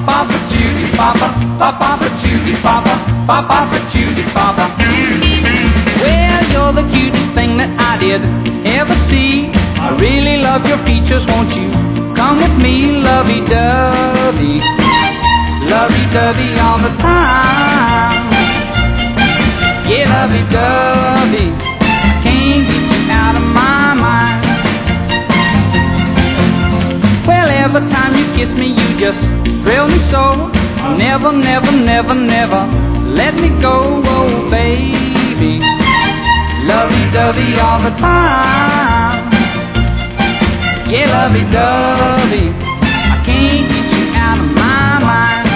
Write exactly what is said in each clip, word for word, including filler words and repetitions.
ba Judy Baba, ba ba Judy Baba, ba ba Judy Baba. Well, you're the cutest thing that I did ever see. I really love your features, won't you come with me, lovey-dovey, lovey-dovey all the time. Yeah, lovey-dovey, I can't get you out of my mind. Well, every time you kiss me, you just thrill me so. Never, never, never, never let me go, oh baby, lovey-dovey all the time. Yeah, lovey-dovey, I can't get you out of my mind.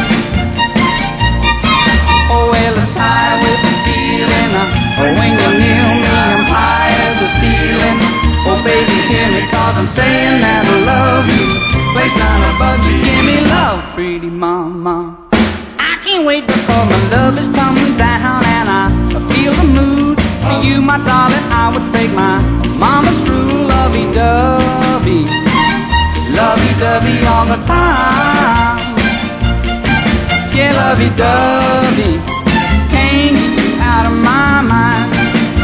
Oh, well, it's high with the feeling. Oh, when you're near me, I'm high as a ceiling. Oh, baby, hear me, cause I'm saying that I love you. Place down a bug, you give me love, pretty mama. I can't wait before my love is coming down, and I feel the mood. For you, my darling, I would break my mama's rule, lovey-dovey, lovey-dovey all the time. Yeah, lovey-dovey, can't get you out of my mind.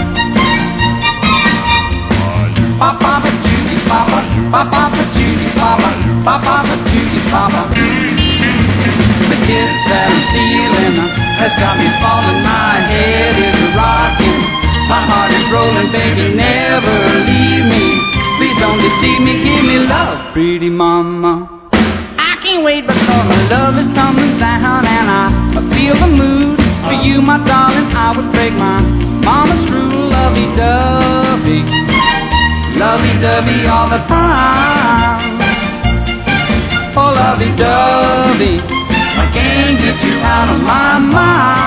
Ba-ba-ba Judy Baba, ba-ba-ba Judy Baba, ba-ba-ba Judy Baba. The kiss that I'm stealing has got me falling, my head is rocking, my heart is rolling, baby, never leave me. Please don't deceive me, give me love, pretty mama. I can't wait because my love is coming down, and I feel the mood. For you, my darling, I would break my mama's rule, lovey-dovey, lovey-dovey all the time. Oh, lovey-dovey, I can't get you out of my mind.